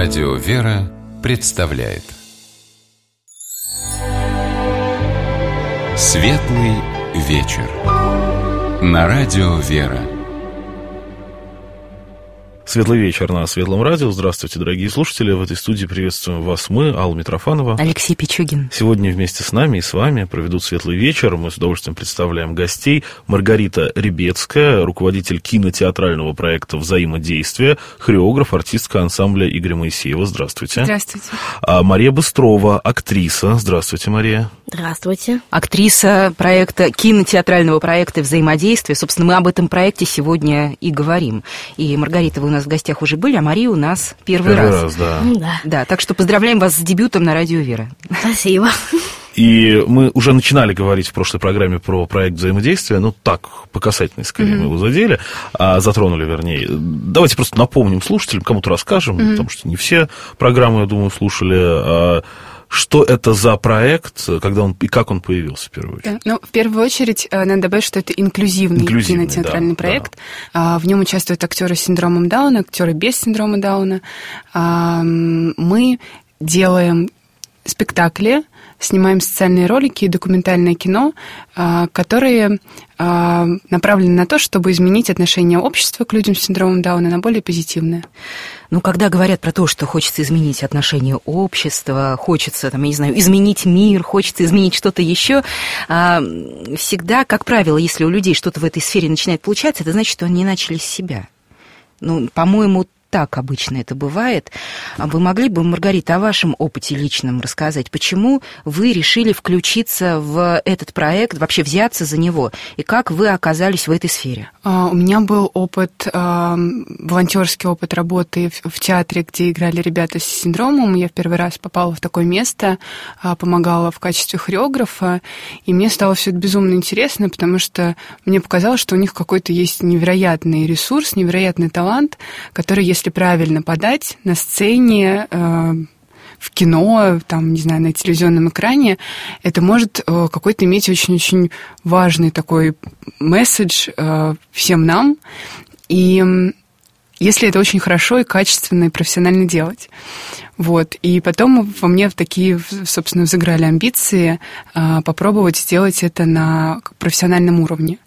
Радио «Вера» представляет Светлый вечер на Радио «Вера». Светлый вечер на Светлом радио. Здравствуйте, дорогие слушатели. В этой студии приветствуем вас мы, Алла Митрофанова, Алексей Пичугин. Сегодня вместе с нами и с вами проведут Светлый вечер. Мы с удовольствием представляем гостей. Маргарита Ребецкая, руководитель кинотеатрального проекта «Взаимодействие», хореограф, артистка ансамбля Игоря Моисеева. Здравствуйте. Здравствуйте. Мария Быстрова, актриса. Здравствуйте, Мария. Здравствуйте. Актриса проекта, кинотеатрального проекта «Взаимодействие». Собственно, мы об этом проекте сегодня и говорим. И, Маргарита, вы у нас в гостях уже были, а Мария у нас первый раз. Да. Так что поздравляем вас с дебютом на Радио «Вера». Спасибо. И мы уже начинали говорить в прошлой программе про проект «Взаимодействие», ну так, по касательной скорее мы его задели, затронули, вернее. Давайте просто напомним слушателям, кому-то расскажем, потому что не все программы, я думаю, слушали. Что это за проект, когда он и как он появился в первую очередь? Да. Ну, в первую очередь, надо добавить, что это инклюзивный кинотеатральный проект. Да. В нем участвуют актеры с синдромом Дауна, актеры без синдрома Дауна. Мы делаем спектакли, снимаем социальные ролики и документальное кино, которые направлены на то, чтобы изменить отношение общества к людям с синдромом Дауна на более позитивное. Ну, когда говорят про то, что хочется изменить отношение общества, хочется, там, я не знаю, изменить мир, хочется изменить что-то еще, всегда, как правило, если у людей что-то в этой сфере начинает получаться, это значит, что они начали с себя. Ну, по-моему, так обычно это бывает. Вы могли бы, Маргарита, о вашем опыте личном рассказать? Почему вы решили включиться в этот проект, вообще взяться за него? И как вы оказались в этой сфере? У меня был опыт, волонтерский опыт работы в театре, где играли ребята с синдромом. Я в первый раз попала в такое место, помогала в качестве хореографа. И мне стало все это безумно интересно, потому что мне показалось, что у них какой-то есть невероятный ресурс, невероятный талант, который, если правильно подать на сцене, в кино, там, не знаю, на телевизионном экране, это может какой-то иметь очень-очень важный такой месседж всем нам. И если это очень хорошо и качественно и профессионально делать. Вот. И потом во мне такие, собственно, взыграли амбиции попробовать сделать это на профессиональном уровне.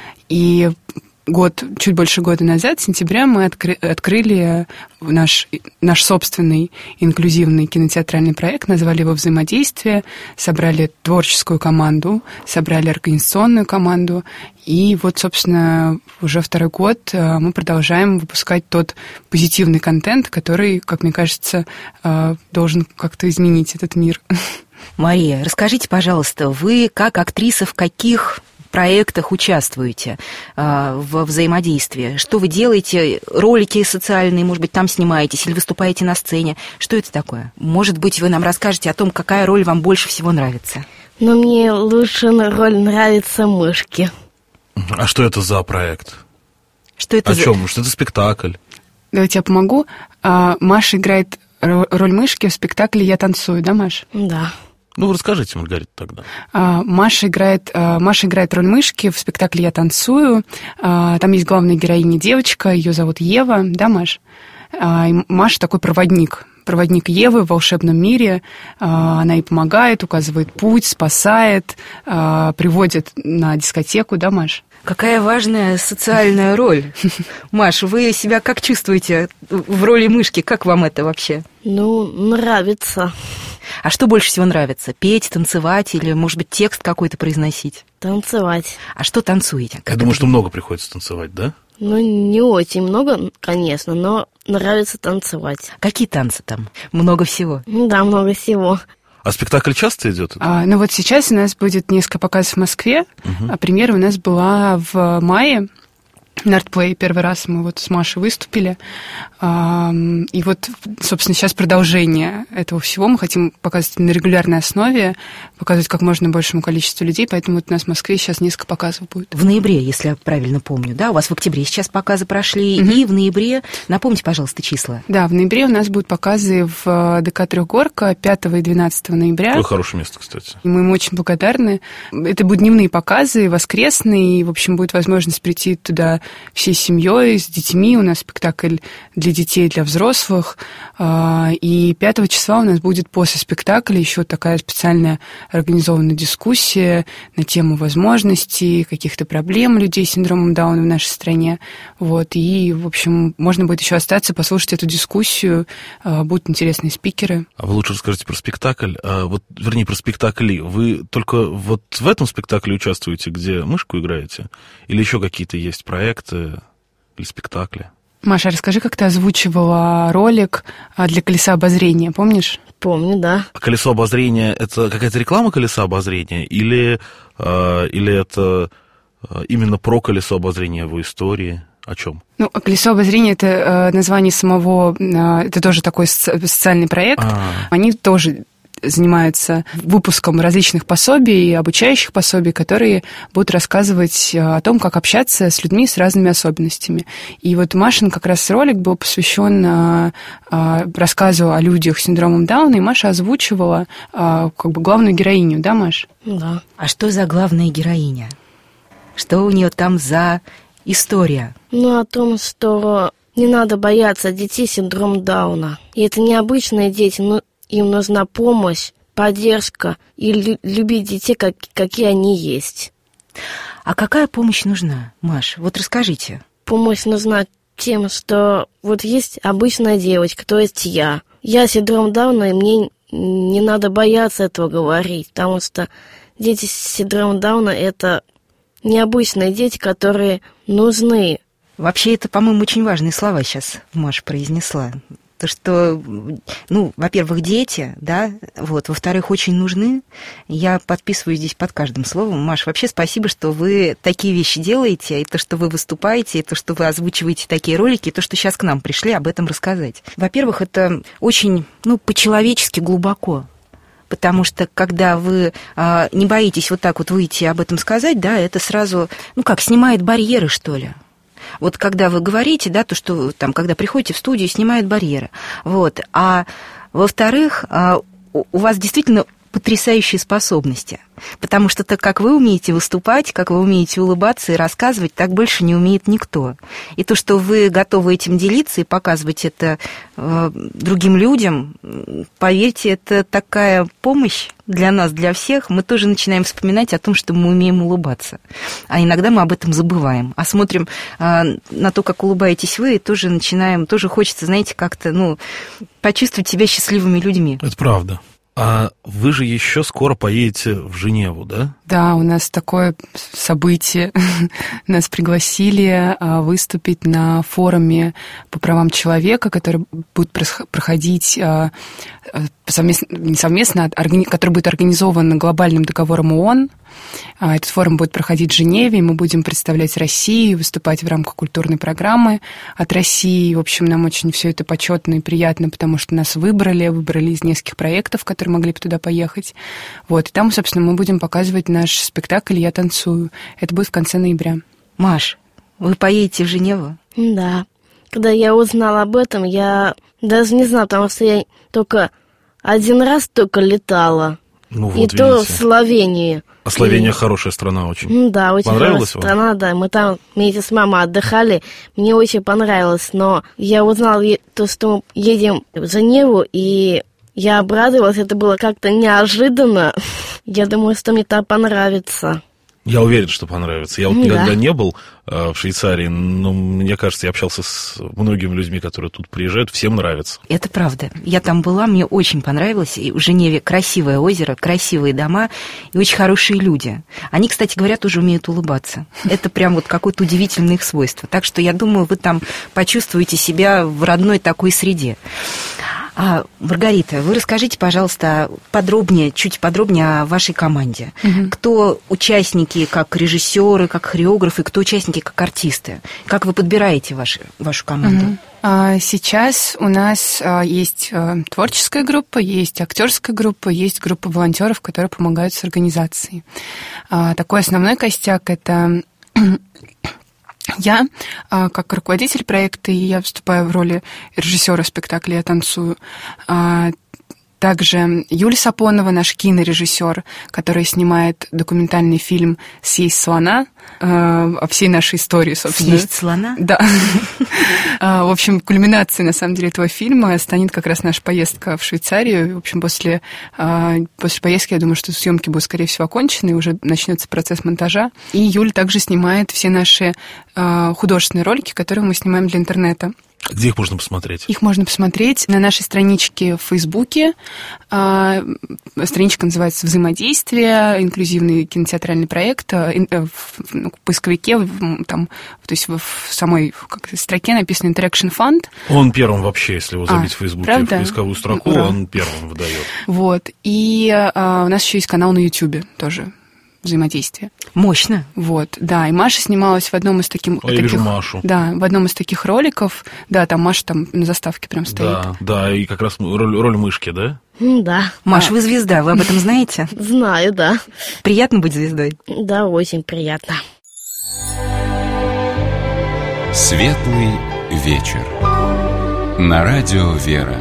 И чуть больше года назад, в сентябре, мы открыли наш собственный инклюзивный кинотеатральный проект, назвали его «Взаимодействие», собрали творческую команду, собрали организационную команду, и вот, собственно, уже второй год мы продолжаем выпускать тот позитивный контент, который, как мне кажется, должен как-то изменить этот мир. Мария, расскажите, пожалуйста, вы как актриса в каких проектах участвуете в взаимодействии? Что вы делаете? Ролики социальные, может быть, там снимаетесь или выступаете на сцене? Что это такое? Может быть, вы нам расскажете о том, какая роль вам больше всего нравится? Ну, мне лучше роль нравится мышки. А что это за проект? Что это о чем? Что это спектакль? Давайте я помогу. Маша играет роль мышки в спектакле «Я танцую», да, Маша? Да. Ну, расскажите, Маргарита, тогда. Маша играет роль мышки в спектакле «Я танцую». Там есть главная героиня девочка, ее зовут Ева, да, Маш? И Маша такой проводник Евы в волшебном мире. Она ей помогает, указывает путь, спасает, приводит на дискотеку, да, Маш? Какая важная социальная роль. Маш, вы себя как чувствуете в роли мышки? Как вам это вообще? Ну, нравится. А что больше всего нравится? Петь, танцевать или, может быть, текст какой-то произносить? Танцевать. А что танцуете? Я думаю, что много приходится танцевать, да? Ну, не очень много, конечно, но нравится танцевать. Какие танцы там? Много всего? Да, много всего. А спектакль часто идет? Ну вот сейчас у нас будет несколько показов в Москве. Премьера у нас была в мае. На Артплей первый раз мы вот с Машей выступили. И вот, собственно, сейчас продолжение этого всего. Мы хотим показывать на регулярной основе, показывать как можно большему количеству людей, поэтому вот у нас в Москве сейчас несколько показов будет. В ноябре, если я правильно помню, да? У вас в октябре сейчас показы прошли, и в ноябре, напомните, пожалуйста, числа. Да, в ноябре у нас будут показы в ДК «Трехгорка» 5 и 12 ноября. Какое хорошее место, кстати. И мы им очень благодарны. Это будут дневные показы, воскресные, и, в общем, будет возможность прийти туда всей семьей, с детьми. У нас спектакль для детей, для взрослых. И 5 числа у нас будет после спектакля еще такая специальная организованная дискуссия на тему возможностей, каких-то проблем людей с синдромом Дауна в нашей стране. Вот. И, в общем, можно будет еще остаться, послушать эту дискуссию. Будут интересные спикеры. А вы лучше расскажите про спектакль. Вернее, про спектакли. Вы только вот в этом спектакле участвуете, где мышку играете? Или еще какие-то есть проекты или спектакли? Маша, расскажи, как ты озвучивала ролик для «Колеса обозрения», помнишь? Помню, да. А «Колесо обозрения» — это какая-то реклама «Колеса обозрения» или это именно про «Колесо обозрения» в истории? О чем? Ну, «Колесо обозрения» — это название самого... Это тоже такой социальный проект. Они тоже занимаются выпуском различных пособий, обучающих пособий, которые будут рассказывать о том, как общаться с людьми с разными особенностями. И вот Машин как раз ролик был посвящен рассказу о людях с синдромом Дауна, и Маша озвучивала как бы главную героиню, да, Маш? Да. А что за главная героиня? Что у нее там за история? Ну, о том, что не надо бояться детей с синдромом Дауна. И это необычные дети, но им нужна помощь, поддержка и любить детей, какие они есть. А какая помощь нужна, Маш? Вот расскажите. Помощь нужна тем, что вот есть обычная девочка, то есть я. Я с синдромом Дауна, и мне не надо бояться этого говорить, потому что дети с синдромом Дауна – это необычные дети, которые нужны. Вообще, это, по-моему, очень важные слова сейчас Маша произнесла. То, что, ну, во-первых, дети, да, вот, во-вторых, очень нужны. Я подписываюсь здесь под каждым словом. Маш, вообще спасибо, что вы такие вещи делаете, и то, что вы выступаете, и то, что вы озвучиваете такие ролики, и то, что сейчас к нам пришли об этом рассказать. Во-первых, это очень, ну, по-человечески глубоко. Потому что, когда вы не боитесь вот так вот выйти и об этом сказать, да, это сразу, ну, как, снимает барьеры, что ли. Вот когда вы говорите, да, то, что там, когда приходите в студию, снимает барьеры. Вот. А во-вторых, у вас действительно потрясающие способности. Потому что так, как вы умеете выступать, как вы умеете улыбаться и рассказывать, так больше не умеет никто. И то, что вы готовы этим делиться и показывать это другим людям, поверьте, это такая помощь для нас, для всех. Мы тоже начинаем вспоминать о том, что мы умеем улыбаться. А иногда мы об этом забываем. А смотрим на то, как улыбаетесь вы, и тоже начинаем, тоже хочется, знаете, как-то, ну, почувствовать себя счастливыми людьми. Это правда. А вы же еще скоро поедете в Женеву, да? Да, у нас такое событие. Нас пригласили выступить на форуме по правам человека, который будет проходить который будет организован глобальным договором ООН. Этот форум будет проходить в Женеве, и мы будем представлять Россию, выступать в рамках культурной программы от России. В общем, нам очень все это почетно и приятно, потому что нас выбрали из нескольких проектов, которые могли бы туда поехать. Вот. И там, собственно, мы будем показывать наш спектакль «Я танцую». Это будет в конце ноября. Маш, вы поедете в Женеву? Да. Когда я узнала об этом, я даже не знала, потому что я только один раз летала. Ну, вот и видите. то в Словении. А Словения хорошая страна очень. Да, очень понравилась хорошая страна, да. Мы там вместе с мамой отдыхали. Мне очень понравилось, но я узнала то, что мы едем в Женеву, и я обрадовалась. Это было как-то неожиданно. Я думаю, что мне там понравится. Я уверен, что понравится. Я вот никогда не был в Швейцарии, но мне кажется, я общался с многими людьми, которые тут приезжают, всем нравится. Это правда. Я там была, мне очень понравилось. И в Женеве красивое озеро, красивые дома и очень хорошие люди. Они, кстати говоря, тоже умеют улыбаться. Это прям вот какое-то удивительное их свойство. Так что я думаю, вы там почувствуете себя в родной такой среде. Маргарита, вы расскажите, пожалуйста, чуть подробнее о вашей команде. Угу. Кто участники как режиссеры, как хореографы, кто участники как артисты? Как вы подбираете вашу команду? Угу. Сейчас у нас есть творческая группа, есть актерская группа, есть группа волонтеров, которые помогают с организацией. Такой основной костяк – это... Я, как руководитель проекта, и я выступаю в роли режиссера спектакля «Я танцую», Также Юлия Сапонова, наш кинорежиссер, который снимает документальный фильм «Съесть слона», о всей нашей истории, собственно. «Съесть слона»? Да. В общем, кульминацией, на самом деле, этого фильма станет как раз наша поездка в Швейцарию. В общем, после поездки, я думаю, что съемки будут, скорее всего, окончены, и уже начнется процесс монтажа. И Юля также снимает все наши художественные ролики, которые мы снимаем для интернета. Где их можно посмотреть? Их можно посмотреть на нашей страничке в Фейсбуке. Страничка называется «Взаимодействие», инклюзивный кинотеатральный проект. В поисковике, там, то есть в самой строке написано «Interaction Fund». Он первым вообще, если его забить в Фейсбуке, правда? В поисковую строку, ура. Он первым выдает. Вот. И у нас еще есть канал на Ютубе тоже. «Взаимодействие». Мощно. Вот, да, и Маша снималась в одном из таких... Я вижу Машу. Да, в одном из таких роликов. Да, там Маша там на заставке прям стоит. Да, и как раз роль мышки, да? Да. Маша, вы звезда, вы об этом знаете? Знаю, да. Приятно быть звездой? Да, очень приятно. Светлый вечер. На радио «Вера».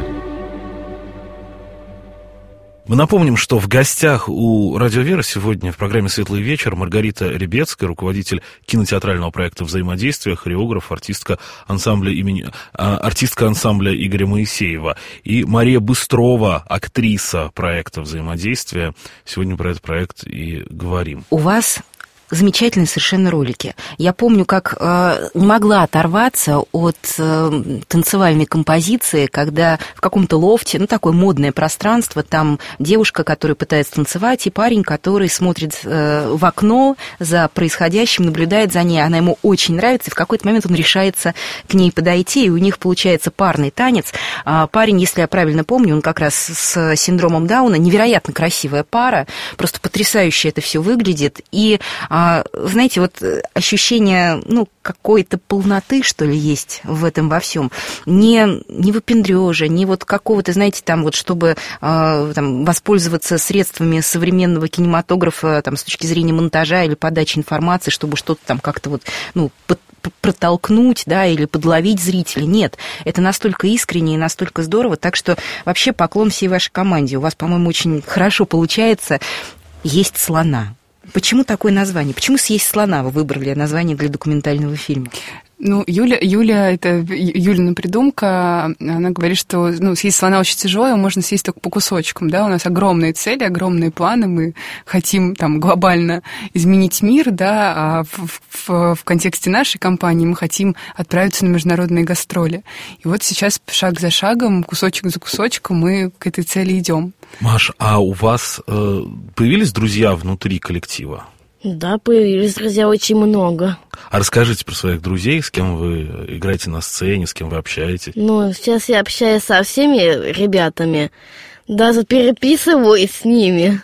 Мы напомним, что в гостях у «Радио Вера» сегодня в программе «Светлый вечер» Маргарита Ребецкая, руководитель кинотеатрального проекта «Взаимодействие», хореограф, артистка ансамбля Игоря Моисеева, и Мария Быстрова, актриса проекта «Взаимодействие». Сегодня про этот проект и говорим. У вас замечательные совершенно ролики. Я помню, как не могла оторваться от танцевальной композиции, когда в каком-то лофте, такое модное пространство, там девушка, которая пытается танцевать, и парень, который смотрит в окно за происходящим, наблюдает за ней. Она ему очень нравится, и в какой-то момент он решается к ней подойти, и у них получается парный танец. Парень, если я правильно помню, он как раз с синдромом Дауна, невероятно красивая пара, просто потрясающе это все выглядит, и знаете, вот ощущение, какой-то полноты, что ли, есть в этом во всем. Не выпендрежа, не вот какого-то, знаете, там вот, чтобы воспользоваться средствами современного кинематографа с точки зрения монтажа или подачи информации, чтобы что-то там как-то протолкнуть, да, или подловить зрителей. Нет, это настолько искренне и настолько здорово, так что вообще поклон всей вашей команде. У вас, по-моему, очень хорошо получается «Есть слона». Почему такое название? Почему «Съесть слона» вы выбрали название для документального фильма? Юля, это Юлина придумка, она говорит, что съесть слона очень тяжело, его можно съесть только по кусочкам, да, у нас огромные цели, огромные планы, мы хотим глобально изменить мир, да, а в контексте нашей компании мы хотим отправиться на международные гастроли. И вот сейчас шаг за шагом, кусочек за кусочком мы к этой цели идем. Маш, а у вас появились друзья внутри коллектива? Да, появились друзья очень много. А расскажите про своих друзей, с кем вы играете на сцене, с кем вы общаетесь? Сейчас я общаюсь со всеми ребятами, даже переписываюсь с ними.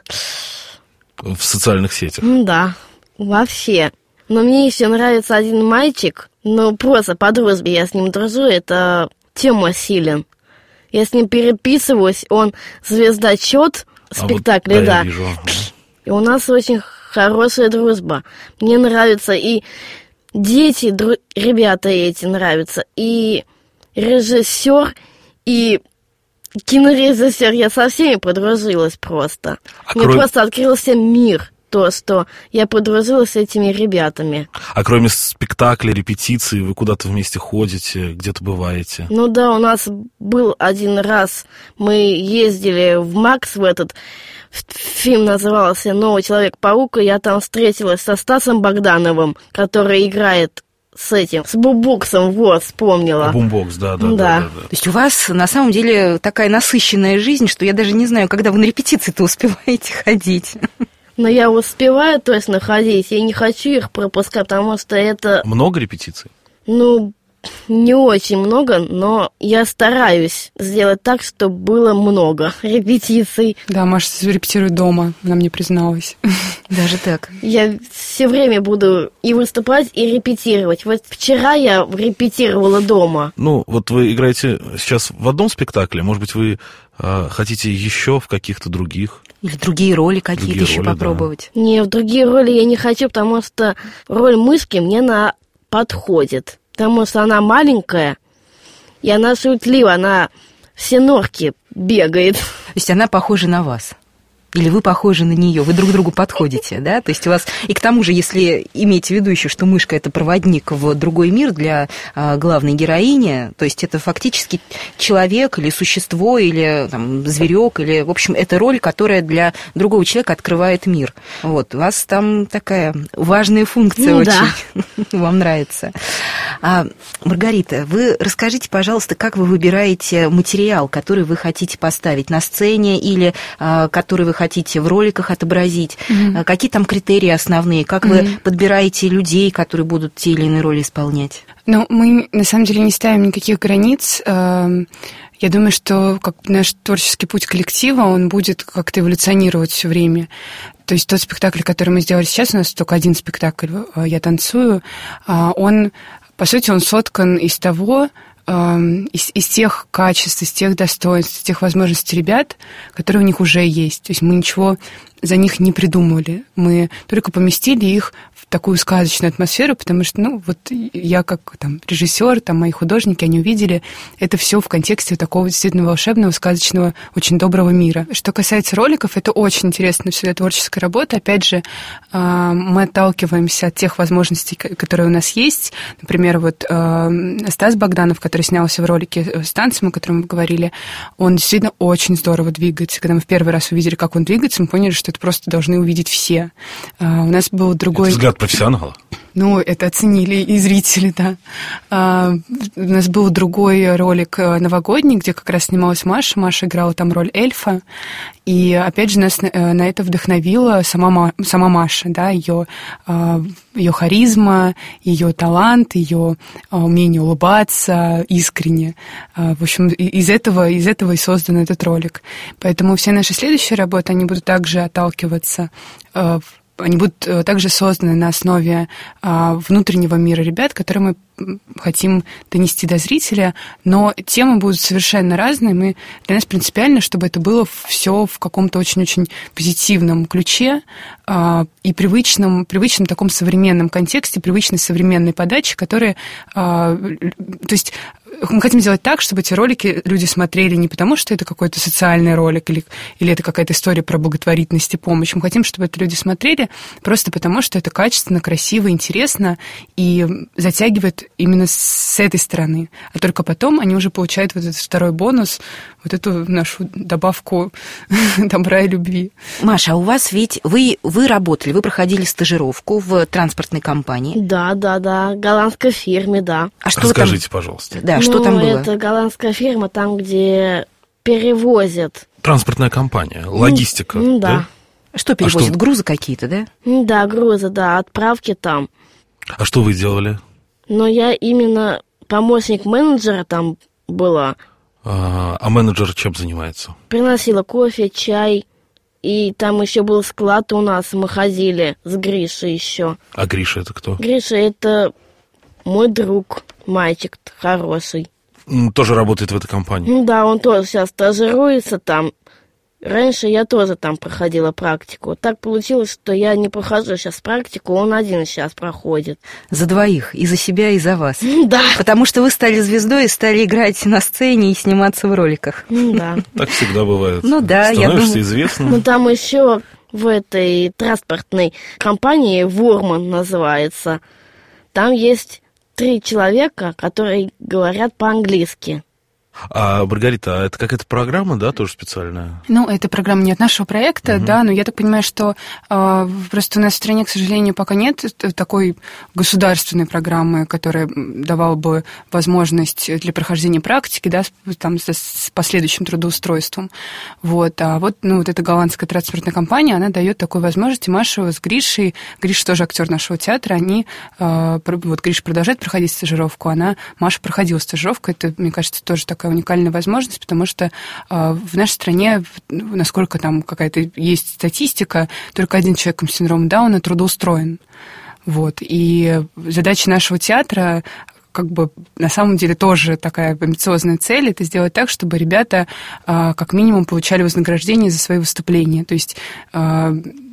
В социальных сетях? Да, вообще. Но мне еще нравится один мальчик, просто по дружбе я с ним дружу, это Тёма Силин. Я с ним переписываюсь, он звездочет спектакля, да. Я вижу. И у нас очень хорошая дружба. Мне нравятся и дети, ребята эти нравятся, и режиссер, и кинорежиссер. Я со всеми подружилась просто. Мне просто открылся мир. То, что я подружилась с этими ребятами. А кроме спектакля, репетиций, вы куда-то вместе ходите, где-то бываете? Да, у нас был один раз, мы ездили в МАКС в этот, фильм назывался «Новый Человек-паук», и я там встретилась со Стасом Богдановым, который играет с бумбоксом, вспомнила. Бумбокс, да. То есть у вас на самом деле такая насыщенная жизнь, что я даже не знаю, когда вы на репетиции-то успеваете ходить. Но я успеваю точно ходить, я не хочу их пропускать, потому что это... Много репетиций? Не очень много, но я стараюсь сделать так, чтобы было много репетиций. Да, Маша репетирует дома, она мне призналась. Даже так? Я все время буду и выступать, и репетировать. Вот вчера я репетировала дома. Вот вы играете сейчас в одном спектакле, может быть, вы хотите еще в каких-то других? Или другие роли какие-то еще попробовать? Да. Не, в другие роли я не хочу, потому что роль мышки мне подходит. Потому что она маленькая, и она шутлива, она все норки бегает. есть она похожа на вас? Или вы похожи на нее, вы друг другу подходите, да? То есть у вас... И к тому же, если имеете в виду еще, что мышка – это проводник в другой мир для главной героини, то есть это фактически человек или существо, или там, зверек, или, в общем, это роль, которая для другого человека открывает мир. Вот, у вас там такая важная функция очень. Вам нравится. Маргарита, вы расскажите, пожалуйста, как вы выбираете материал, который вы хотите поставить на сцене или который вы хотите в роликах отобразить? Какие там критерии основные? Как вы подбираете людей, которые будут те или иные роли исполнять? Ну, мы, на самом деле, не ставим никаких границ. Я думаю, что как наш творческий путь коллектива, он будет как-то эволюционировать все время. То есть тот спектакль, который мы сделали сейчас, у нас только один спектакль «Я танцую», он, по сути, он соткан из того, из тех качеств, из тех достоинств, из тех возможностей ребят, которые у них уже есть. То есть мы ничего за них не придумывали. Мы только поместили их в такую сказочную атмосферу, потому что, ну, вот я как там режиссер, там мои художники, они увидели это все в контексте такого действительно волшебного, сказочного, очень доброго мира. Что касается роликов, это очень интересная всегда творческая работа. Опять же, мы отталкиваемся от тех возможностей, которые у нас есть. Например, вот Стас Богданов, который снялся в ролике с танцем, о котором мы говорили, он действительно очень здорово двигается. Когда мы в первый раз увидели, как он двигается, мы поняли, что это просто должны увидеть все. У нас был другой... Это взгляд профессионала? Ну, это оценили и зрители, да. У нас был другой ролик новогодний, где как раз снималась Маша. Маша играла там роль эльфа. И, опять же, нас на это вдохновила сама Маша, да, ее харизма, ее талант, ее умение улыбаться искренне. В общем, из этого и создан этот ролик. Поэтому все наши следующие работы, они будут также отталкиваться они будут также созданы на основе внутреннего мира ребят, которые мы хотим донести до зрителя, но темы будут совершенно разные. Для нас принципиально, чтобы это было все в каком-то очень-очень позитивном ключе и привычном таком современном контексте, привычной современной подаче, которая... То есть мы хотим сделать так, чтобы эти ролики люди смотрели не потому, что это какой-то социальный ролик или это какая-то история про благотворительность и помощь. Мы хотим, чтобы это люди смотрели просто потому, что это качественно, красиво, интересно и затягивает именно с этой стороны. А только потом они уже получают вот этот второй бонус, вот эту нашу добавку добра и любви. Маша, а у вас ведь вы работали, вы проходили стажировку в транспортной компании. Да, голландской фирме, да. А что расскажите, пожалуйста. Да, что там было? Это голландская фирма, там, где перевозят. Транспортная компания, логистика, да? Что перевозят? Грузы какие-то, да? Да, грузы, да, отправки там. А что вы делали? Но я именно помощник менеджера там была. А менеджер чем занимается? Приносила кофе, чай. И там еще был склад у нас, мы ходили с Гришей еще. А Гриша это кто? Гриша это мой друг, мальчик хороший. Тоже работает в этой компании? Да, он тоже сейчас стажируется там. Раньше я тоже там проходила практику. Так получилось, что я не прохожу сейчас практику, он один сейчас проходит. За двоих, и за себя, и за вас. Да. Потому что вы стали звездой и стали играть на сцене и сниматься в роликах. Да. Так всегда бывает. Ну да, я думаю. Становишься известным. Ну там еще в этой транспортной компании, Вурман называется, там есть 3 человека, которые говорят по-английски. А, Маргарита, а это какая-то программа, да, тоже специальная? Ну, это программа не от нашего проекта, да, но я так понимаю, что просто у нас в стране, к сожалению, пока нет такой государственной программы, которая давала бы возможность для прохождения практики, да, там, с последующим трудоустройством. Вот. А вот эта голландская транспортная компания, она дает такую возможность. И Маша с Гришей, Гриша тоже актер нашего театра, они, вот Гриша продолжает проходить стажировку, Маша проходила стажировку, это, мне кажется, тоже такая уникальная возможность, потому что в нашей стране, насколько там какая-то есть статистика, только 1 человек с синдромом Дауна трудоустроен. Вот. И задача нашего театра как бы на самом деле тоже такая амбициозная цель, это сделать так, чтобы ребята как минимум получали вознаграждение за свои выступления. То есть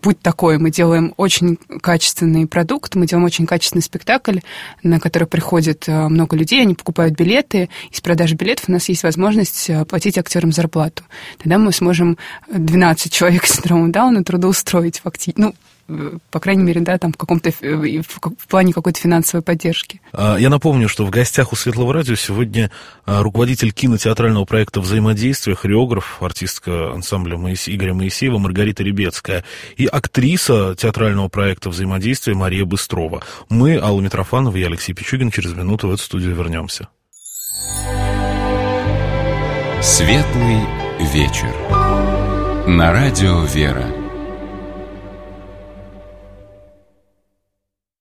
путь такой. Мы делаем очень качественный продукт, мы делаем очень качественный спектакль, на который приходит много людей, они покупают билеты. Из продажи билетов у нас есть возможность платить актерам зарплату. Тогда мы сможем 12 человек с синдромом Дауна трудоустроить фактически. По крайней мере, да, там в плане какой-то финансовой поддержки. Я напомню, что в гостях у Светлого радио сегодня руководитель кинотеатрального проекта «Взаимодействие», хореограф, артистка ансамбля Игоря Моисеева Маргарита Ребецкая и актриса театрального проекта «Взаимодействие» Мария Быстрова. Мы, Алла Митрофанова и Алексей Пичугин, через минуту в эту студию вернемся. Светлый вечер. На радио «Вера».